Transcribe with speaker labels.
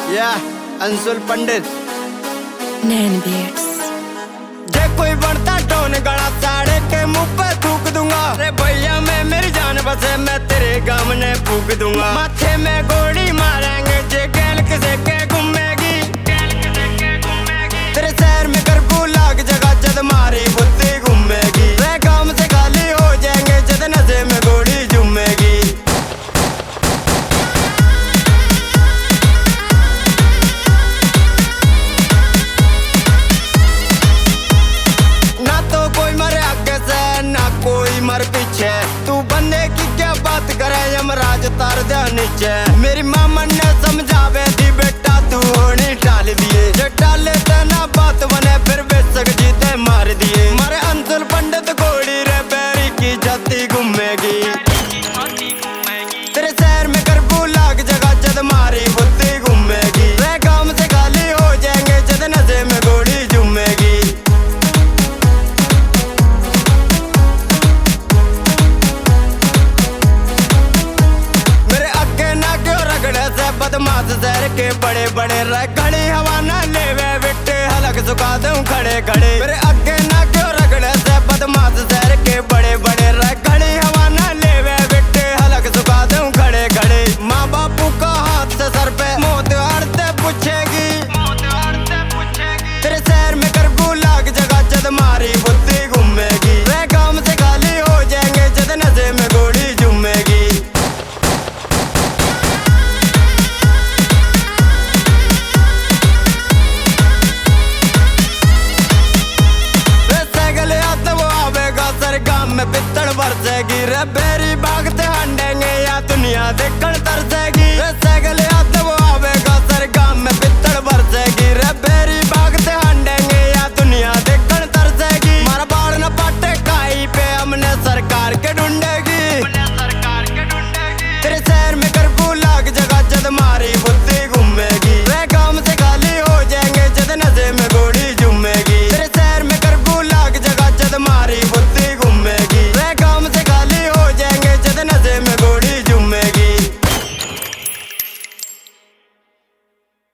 Speaker 1: या अंशुल पंडित
Speaker 2: नैन बीट्स।
Speaker 1: जे कोई बढ़ता टोन गला साड़े के मुंह पे थूक दूंगा। अरे भैया मैं मेरी जान बसे मैं तेरे गम ने फूक दूंगा। माथे में गोली मारेंगे जे गैल किसे के घूमेगी। तेरे शहर में करफू लाग जगह जद मारी बुद्धि घूमेगी। रे काम से खाली हो जाएंगे जद नशे में गोली झूमेगी। ना तो कोई मरे आगे से ना कोई मर पीछे। तू बंदे की क्या बात करे यमराज तार दे नीचे। मेरी मामा ने समझावे थी बेटा तू होनी टाल दिए। जे टाले ते ना बात बने फिर बेशक जीते मार दिए। मारे अंशुल पंडित घोड़ी रे बैरी की जाती घूमेगी। तेरे शहर में करफू लाग जगह जद मारी बुद्धि घूमेगी। रे काम से खाली हो जाएंगे जद नशे में गोली झूमेगी। बदमाश शहर के बड़े बड़े रगड़े हवा ना लेवे बिट्टे हलक सुखा दूं खड़े खड़े। मेरे आगे ना क्यों रगड़े से बदमाश शहर के बड़े बड़े रगड़े हवा